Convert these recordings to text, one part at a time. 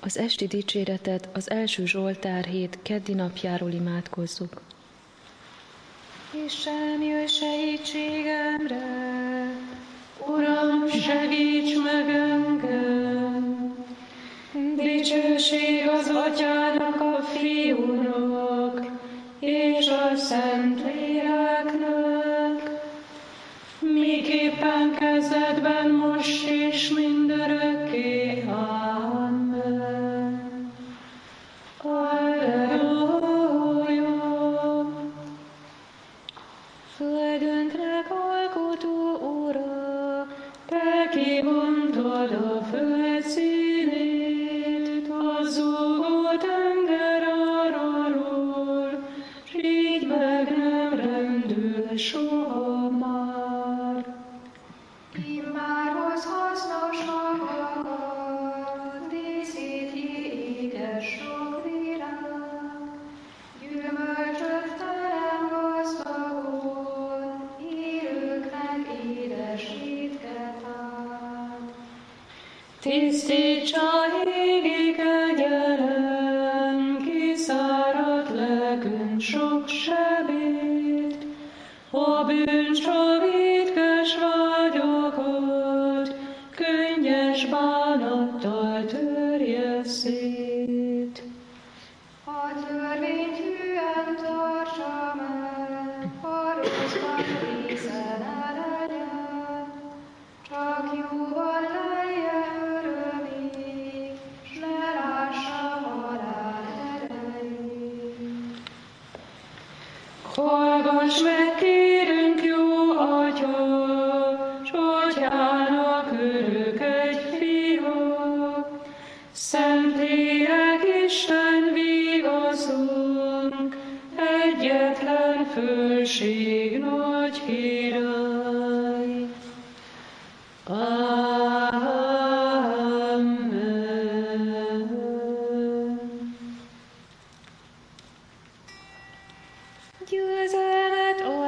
Az esti dicséretet az első Zsoltár hét keddi napjáról imádkozzuk. Istenem, jöjj segítségemre, Uram, segíts meg engem! Dicsőség az Atyának, a Fiúnak, és a Szentléleknek, miképpen kezdetben, most és mindörökké. Amen. Alleluja! Földünknek alkotó Ura, te kibontod a föld színét, a zúgó tenger arról, s így meg nem rendül soha már. Immár az hasznosak akar, díszíti édes sok virág, gyümölcsöt terem gazdagon, élőknek édes étket ad. Tisztítsa égi kegyelem, kiszáradt lelkünk sok sebét, a bűncsavítkös vágyakat könnyes bánattal törje szét. A törvényt hűen tartsa meg, a rosszban része ne legyen, csak jóval lelje örömig, s ne lássa halál erejét. Hallgass meg, kérünk, jó Atya, s Atyának örök egy fia, Szentlélek Isten vigaszunk, egyetlen fölség nagy király. Amen. Győzelmet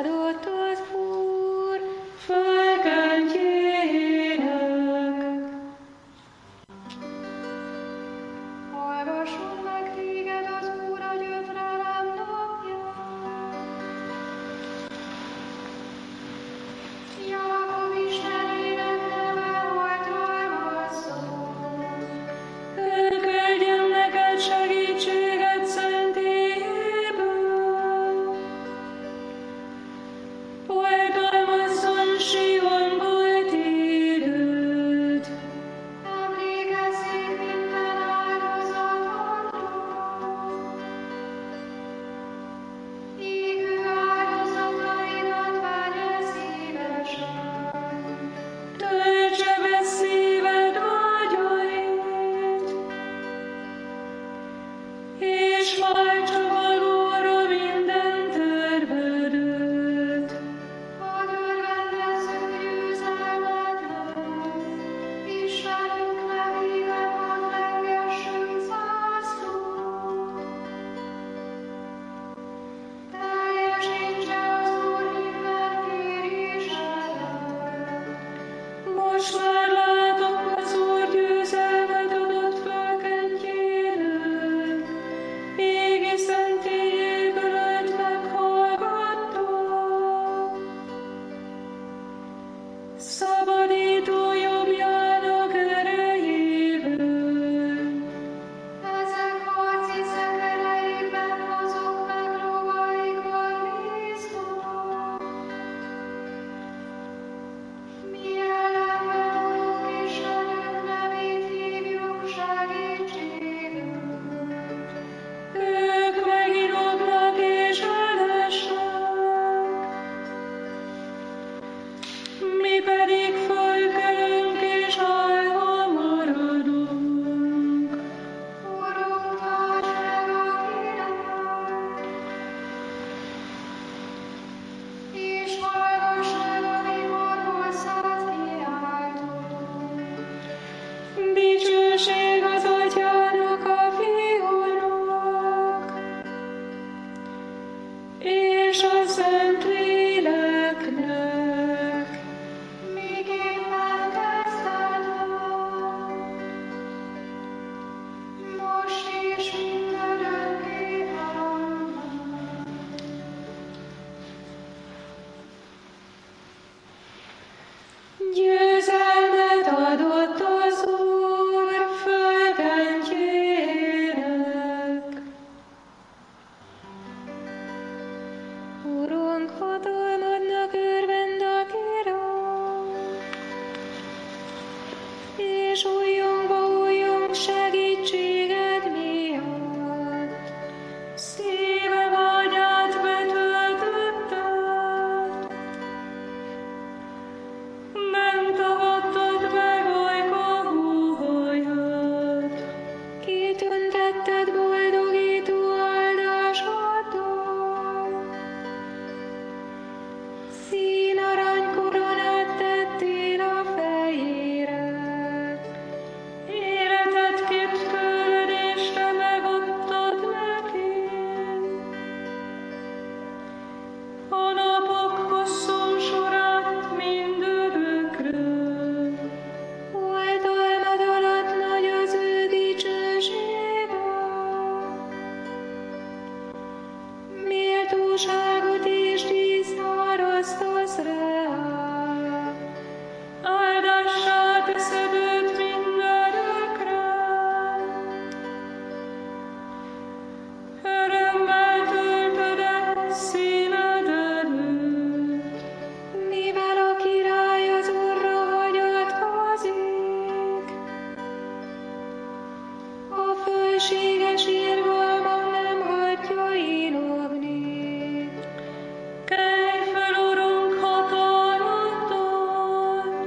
Dicsőséges irgalma nem hagyja ínogni. Kelj fel, Urunk, hatalmaddal!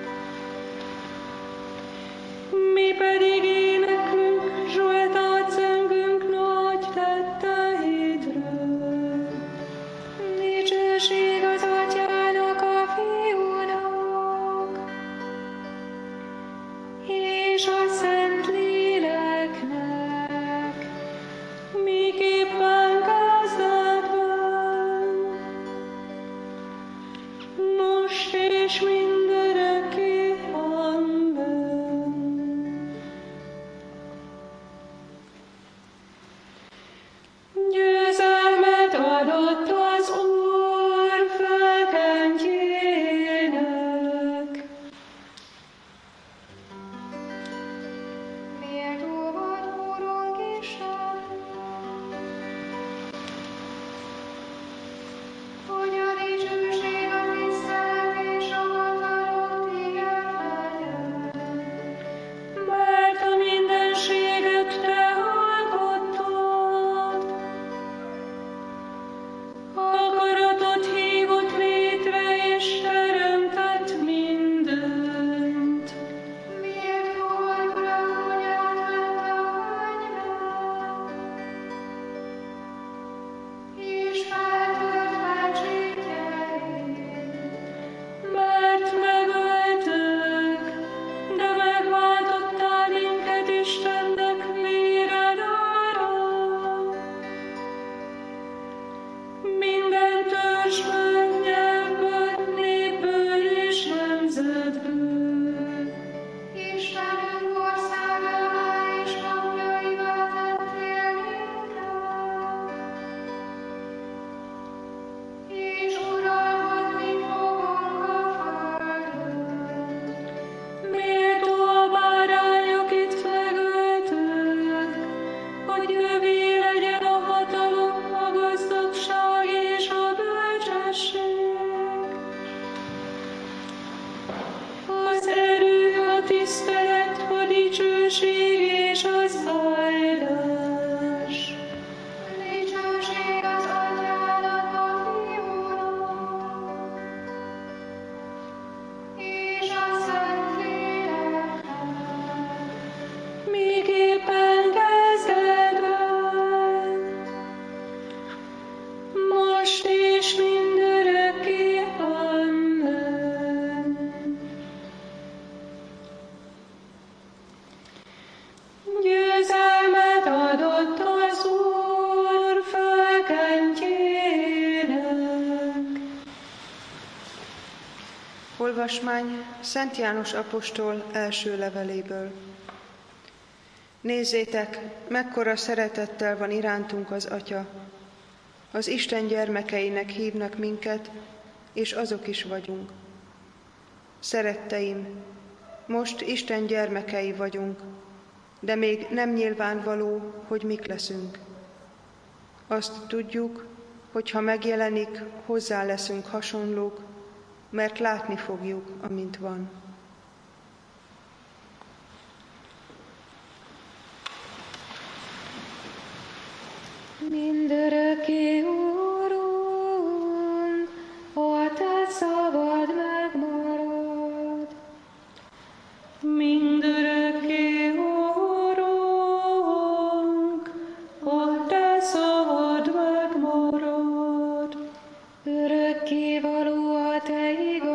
Mi pedig éneklünk, Zsoltát zengünk nagy tetteidről. Dicsőség az Atyának, a Fiúnak, és a Szentléleknek, miképpen kezdetben, most és mindörökké. Amen. Győzelmet adott az Úr fölkentjének. Méltó vagy, Urunk Isten, hogy a dicsőség, a tisztelet és a hatalom tiéd legyen. Mert a mindenséget te alkottad, akaratod hívott létre és teremtett mindent. Méltó vagy, Uram, hogy átvette a mennyben, és feltört fenségeit. Mert megöltök, de megváltottál minket Istennek véredára. Minden törzsből, nyelvből, népből és nemzetből. Istenünk országává és napjaivá tettél minket, és uralkodni fogunk a földön. Méltó a bárány, akit megöltök, hogy övé legyen a hatalom, a gazdagság és a bölcsesség, az erő, a tisztelet, a dicsőség és az áldás. Dicsőség az Atyának, a Fiúnak, és a Szentléleknek, miképpen kezdetben, most és mindörökké. Amen. Győzelmet adott az Úr fölkentjének. Olvasmány Szent János apostol első leveléből. Nézzétek, mekkora szeretettel van irántunk az Atya. Az Isten gyermekeinek hívnak minket, és azok is vagyunk. Szeretteim, most Isten gyermekei vagyunk, de még nem nyilvánvaló, hogy mik leszünk. Azt tudjuk, hogy ha megjelenik, hozzá leszünk hasonlók, mert látni fogjuk, amint van. Mindörökké, Úrunk, a te szavad megmarad. Mindörökké, Úrunk, a te szavad megmarad. Örökké való a te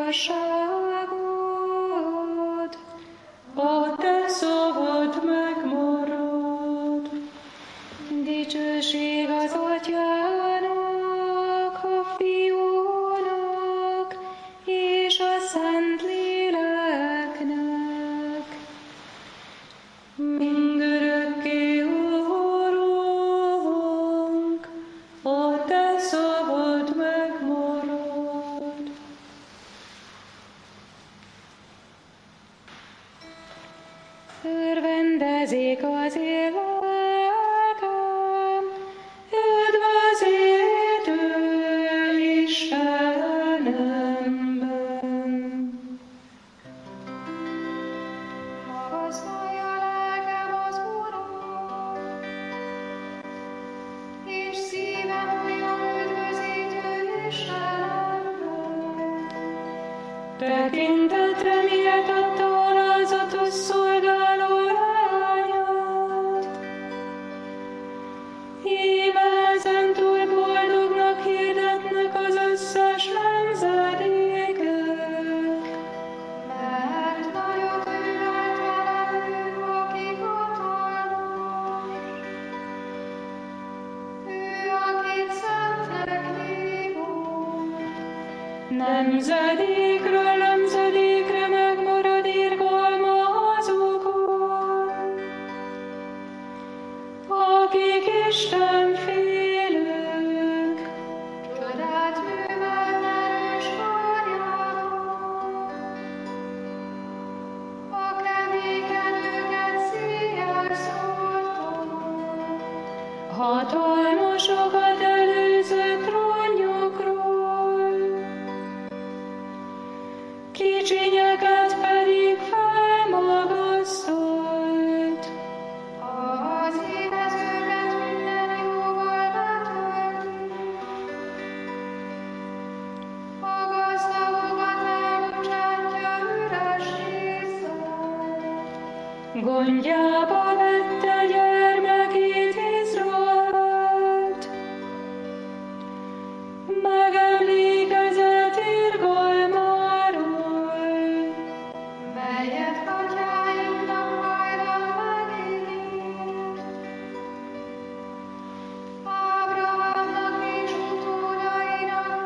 igazságod, a te szavad megmarad. Dicsőség az Atyának, a Fiúnak és a Szentléleknek. Mindörökké, Urunk, a te szavad megmarad. Örvendezzék az élők, üdvözítő Istenemben. Magasztalja lelkem az Urat, Tekintetre miért adta alázatos szolgáló lányát? Íme ezentúl boldognak hirdetnek az összes nemzedékek. Mert nagyot űrelt velük, aki hatalmas. Ő, akit szentnek hívunk. Nemzedékről nemzedékre megmarad irgalma azokon, akik Isten félők. Csodát művel erős karjával. A keménykedőket szíjjel szórta. Hatalmasokat előzött trónjukról, kicsinyeket pedig felmagasztott. Az éhezőket minden jóval betölti. A gazdagokat elbocsátja üres kézzel. Gondjába vette gyermekét Izraelt, megemlékezett irgalmáról. Melyet atyáinknak hajdan megígért. Ábrahámnak és utódainak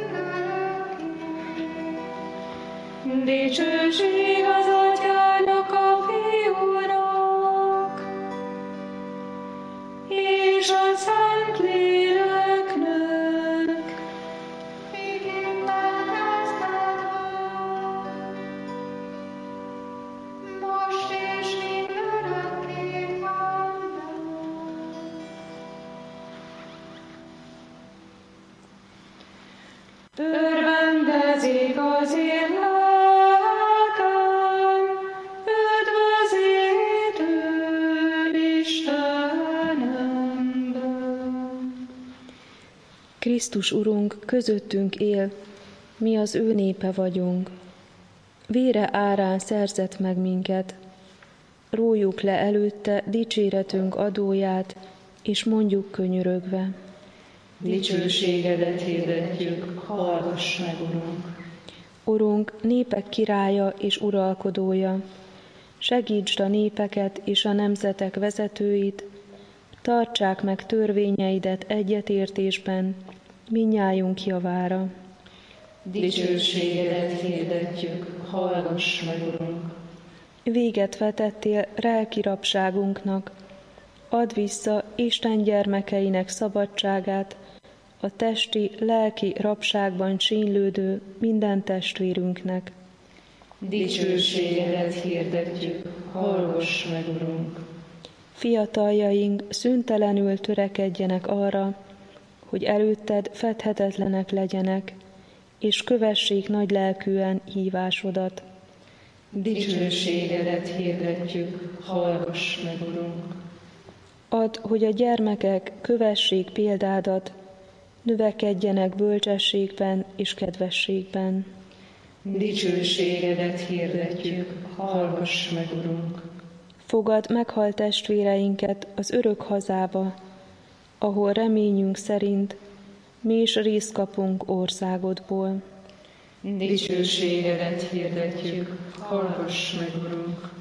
mindörökké. Dicsőség az Atyának, a Fiúnak, és a Szentléleknek. Miképpen kezdetben, most és mindörökké. Amen. Örvendezik az én lelkem, üdvözítő Istenemben. Krisztus Urunk közöttünk él, mi az ő népe vagyunk. Vére árán szerzett meg minket. Rójuk le előtte dicséretünk adóját, és mondjuk könyörögve. Dicsőségedet hirdetjük, hallgass meg, Urunk! Urunk, népek királya és uralkodója, segítsd a népeket és a nemzetek vezetőit, tartsák meg törvényeidet egyetértésben, mindnyájunk javára. Dicsőségedet hirdetjük, hallgass meg, Urunk! Véget vetettél lelki rabságunknak, add vissza Isten gyermekeinek szabadságát, a testi, lelki rabságban csínlődő minden testvérünknek. Dicsőségedet hirdetjük, hallgass meg, Urunk! Fiataljaink szüntelenül törekedjenek arra, hogy előtted fedhetetlenek legyenek, és kövessék nagy lelkűen hívásodat. Dicsőségedet hirdetjük, hallgass meg, Urunk! Add, hogy a gyermekek kövessék példádat, növekedjenek bölcsességben és kedvességben. Dicsőségedet hirdetjük, hallgass meg, Urunk! Fogad meghalt testvéreinket az örök hazába, ahol reményünk szerint mi is részt kapunk országodból. Dicsőségedet hirdetjük, hallgass meg, Urunk!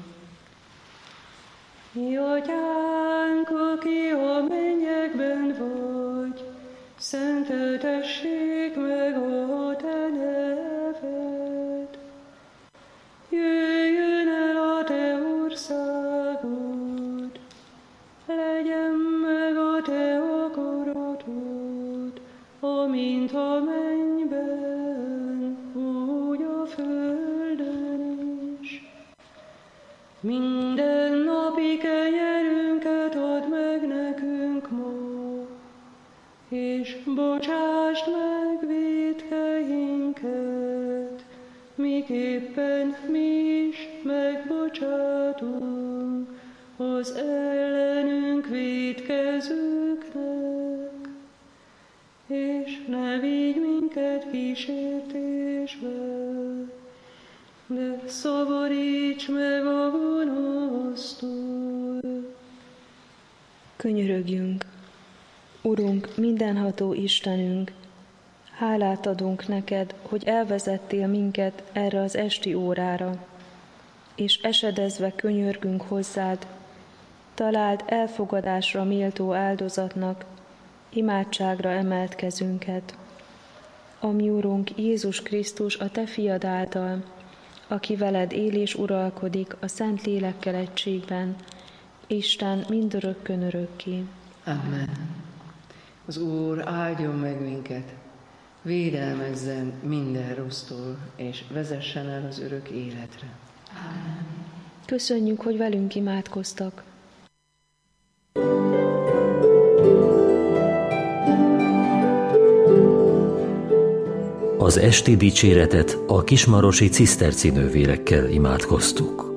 Mi Atyánk, aki a mennyekben vagy, szenteltessék meg a te neved. Jöjjön el a te országod, legyen meg a te akaratod, amint a mennyben, úgy a földön is. Minden napi kenyerünket add meg nekünk ma, és bocsásd meg vétkeinket, miképpen mi is megbocsátunk az ellenünk vétkezőknek. És ne vigy minket kísértésbe, szabadíts meg a gonosztól. Könyörögjünk! Urunk, mindenható Istenünk, hálát adunk neked, hogy elvezettél minket erre az esti órára, és esedezve könyörgünk hozzád, találd elfogadásra méltó áldozatnak, imádságra emelt kezünket. A mi Urunk Jézus Krisztus, a te fiad által, aki veled él és uralkodik a Szent Lélekkel egységben, Isten mindörökkön örökké. Amen. Az Úr áldjon meg minket, védelmezzen minden rossztól, és vezessen el az örök életre. Amen. Köszönjük, hogy velünk imádkoztak. Az esti dicséretet a kismarosi ciszterci nővérekkel imádkoztuk.